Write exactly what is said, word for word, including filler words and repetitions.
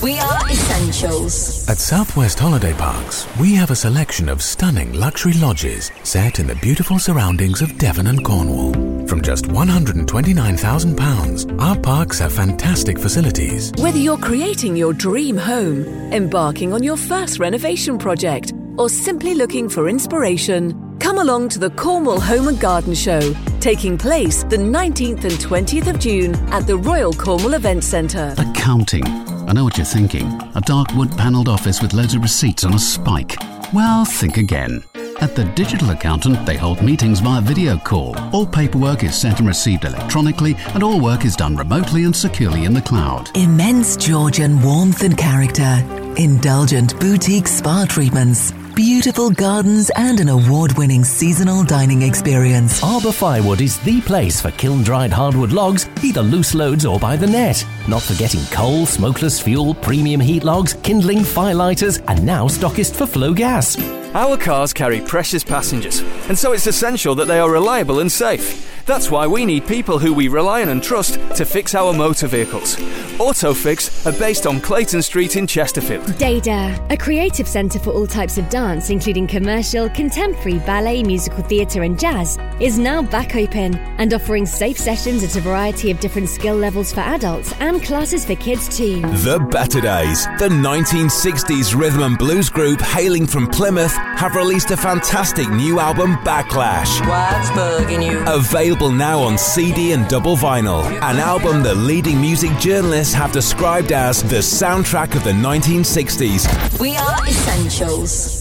We are Essentials. At Southwest Holiday Parks, we have a selection of stunning luxury lodges set in the beautiful surroundings of Devon and Cornwall. From just one hundred twenty-nine thousand pounds, our parks have fantastic facilities. Whether you're creating your dream home, embarking on your first renovation project, or simply looking for inspiration, come along to the Cornwall Home and Garden Show, taking place the nineteenth and twentieth of June at the Royal Cornwall Event Centre. Accounting. I know what you're thinking. A dark wood-panelled office with loads of receipts on a spike. Well, think again. At The Digital Accountant, they hold meetings via video call. All paperwork is sent and received electronically, and all work is done remotely and securely in the cloud. Immense Georgian warmth and character. Indulgent boutique spa treatments. Beautiful gardens and an award-winning seasonal dining experience. Arbour Firewood is the place for kiln-dried hardwood logs, either loose loads or by the net. Not forgetting coal, smokeless fuel, premium heat logs, kindling, firelighters, and now stockist for flow gas. Our cars carry precious passengers, and so it's essential that they are reliable and safe. That's why we need people who we rely on and trust to fix our motor vehicles. AutoFix are based on Clayton Street in Chesterfield. Dada, a creative centre for all types of dance, including commercial, contemporary, ballet, musical theatre and jazz, is now back open and offering safe sessions at a variety of different skill levels for adults and classes for kids too. The Better Days, the nineteen sixties rhythm and blues group hailing from Plymouth, have released a fantastic new album, Backlash. What's bugging you? Available now on C D and double vinyl. An album that leading music journalists have described as the soundtrack of the nineteen sixties. We are Essentials.